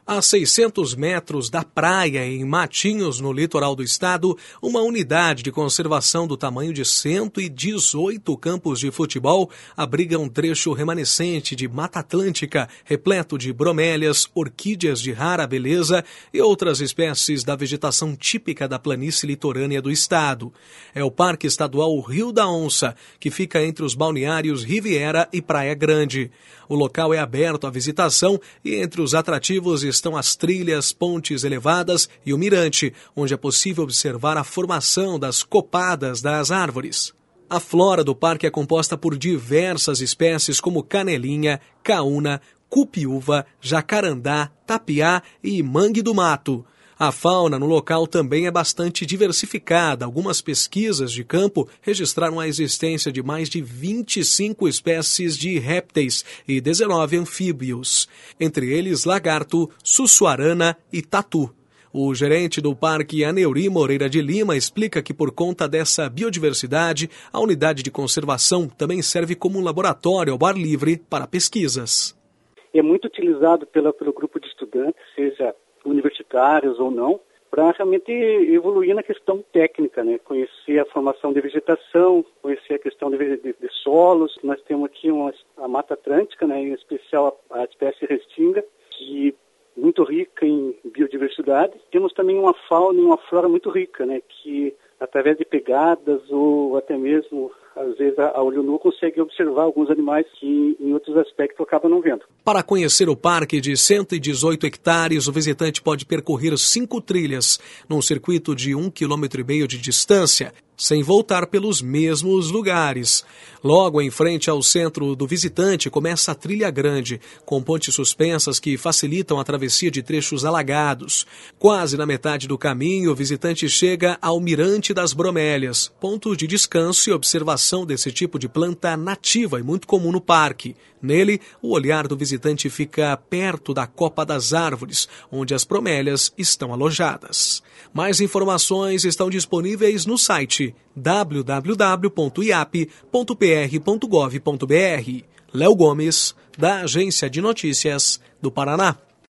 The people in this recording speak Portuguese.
A 600 metros da praia, em Matinhos, no litoral do estado, uma unidade de conservação do tamanho de 118 campos de futebol abriga um trecho remanescente de Mata Atlântica, repleto de bromélias, orquídeas de rara beleza e outras espécies da vegetação típica da planície litorânea do estado. É o Parque Estadual Rio da Onça, que fica entre os balneários Riviera e Praia Grande. O local é aberto à visitação e entre os atrativos estão as trilhas, pontes elevadas e o mirante, onde é possível observar a formação das copadas das árvores. A flora do parque é composta por diversas espécies como canelinha, caúna, cupiúva, jacarandá, tapiá e mangue do mato. A fauna no local também é bastante diversificada. Algumas pesquisas de campo registraram a existência de mais de 25 espécies de répteis e 19 anfíbios, entre eles lagarto, sussuarana e tatu. O gerente do Parque Aneuri Moreira de Lima explica que por conta dessa biodiversidade, a unidade de conservação também serve como um laboratório ao ar livre para pesquisas. É muito utilizado pelo grupo de estudantes, seja universitários ou não, para realmente evoluir na questão técnica, né? Conhecer a formação de vegetação, conhecer a questão de solos. Nós temos aqui a Mata Atlântica, né? Em especial a espécie restinga, que é muito rica em biodiversidade. Temos também uma fauna e uma flora muito rica, né? Que através de pegadas ou até mesmo, às vezes, a olho nu consegue observar alguns animais que em outros aspectos acaba não vendo. Para conhecer o parque de 118 hectares, o visitante pode percorrer 5 trilhas, num circuito de 1,5 km de distância, sem voltar pelos mesmos lugares. Logo em frente ao centro do visitante começa a trilha grande, com pontes suspensas que facilitam a travessia de trechos alagados. Quase na metade do caminho, o visitante chega ao Mirante das Bromélias, ponto de descanso e observação desse tipo de planta nativa e muito comum no parque. Nele, o olhar do visitante fica perto da copa das árvores, onde as bromélias estão alojadas. Mais informações estão disponíveis no site www.iap.pr.gov.br. Léo Gomes, da Agência de Notícias do Paraná.